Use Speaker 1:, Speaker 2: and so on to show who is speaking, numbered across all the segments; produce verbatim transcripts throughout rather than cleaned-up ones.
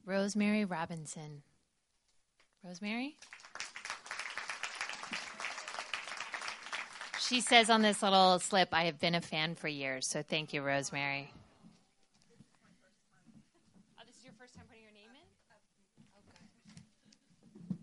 Speaker 1: Rosemary Robinson. Rosemary? She says on this little slip, I have been a fan for years, so thank you, Rosemary. Oh, this is your first time putting your name in? Oh, good.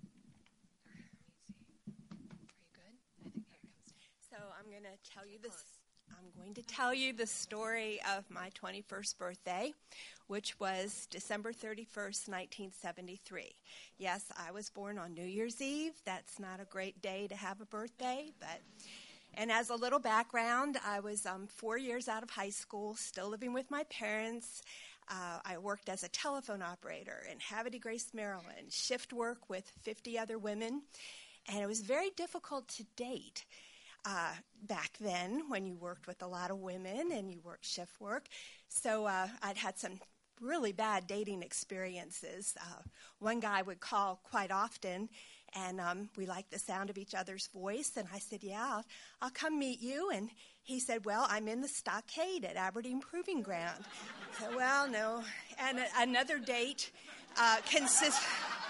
Speaker 1: Are you good? I think here it comes.
Speaker 2: So I'm going to tell you this. I'm going to tell you the story of my twenty-first birthday, which was December thirty-first, nineteen seventy-three. Yes, I was born on New Year's Eve. That's not a great day to have a birthday, but... And as a little background, I was um, four years out of high school, still living with my parents. Uh, I worked as a telephone operator in Havre de Grace, Maryland, shift work with fifty other women. And it was very difficult to date uh, back then when you worked with a lot of women and you worked shift work. So uh, I'd had some really bad dating experiences. Uh, one guy would call quite often, and um, we liked the sound of each other's voice. And I said, yeah, I'll, I'll come meet you. And he said, well, I'm in the stockade at Aberdeen Proving Ground. I said, well, no. And a, another date uh, consists...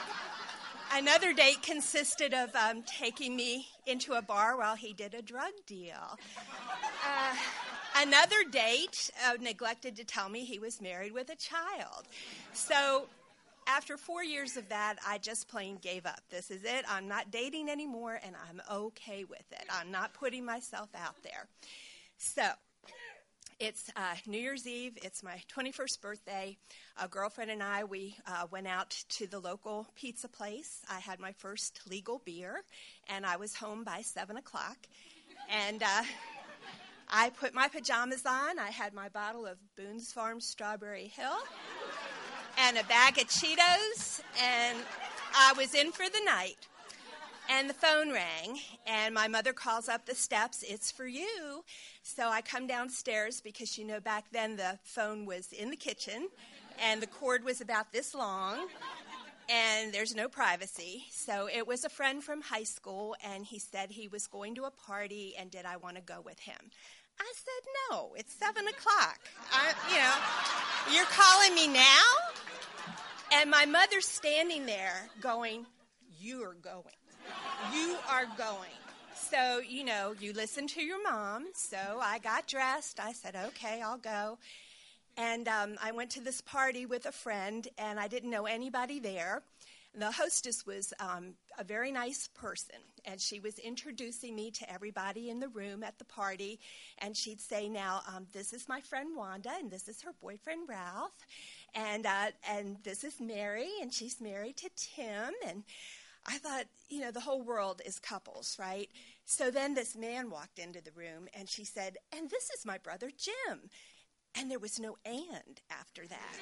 Speaker 2: Another date consisted of um, taking me into a bar while he did a drug deal. Uh, another date uh, neglected to tell me he was married with a child. So after four years of that, I just plain gave up. This is it. I'm not dating anymore, and I'm okay with it. I'm not putting myself out there. So it's uh, New Year's Eve. It's my twenty-first birthday. A girlfriend and I, we uh, went out to the local pizza place. I had my first legal beer, and I was home by seven o'clock. And uh, I put my pajamas on. I had my bottle of Boone's Farm Strawberry Hill and a bag of Cheetos, and I was in for the night. And the phone rang, and my mother calls up the steps, it's for you. So I come downstairs because, you know, back then the phone was in the kitchen, and the cord was about this long, and there's no privacy. So it was a friend from high school, and he said he was going to a party, and did I want to go with him? I said, no, it's seven o'clock. I, you know, you're calling me now? And my mother's standing there going, you are going. You are going. So, you know, you listen to your mom. So I got dressed. I said, okay, I'll go. And um, I went to this party with a friend, and I didn't know anybody there. The hostess was um, a very nice person, and she was introducing me to everybody in the room at the party. And she'd say, now, um, this is my friend Wanda, and this is her boyfriend Ralph, and uh, and this is Mary, and she's married to Tim. And I thought, you know, the whole world is couples, right? So then this man walked into the room, and she said, and this is my brother Jim. And there was no and after that.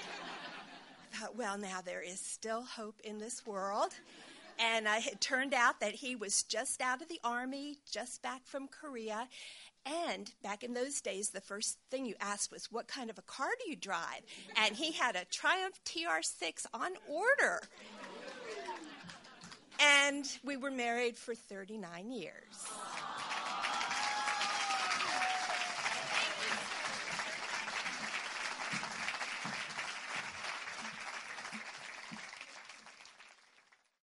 Speaker 2: I thought, well, now there is still hope in this world. And uh, it turned out that he was just out of the Army, just back from Korea. And back in those days, the first thing you asked was, what kind of a car do you drive? And he had a Triumph T R six on order. And we were married for thirty-nine years.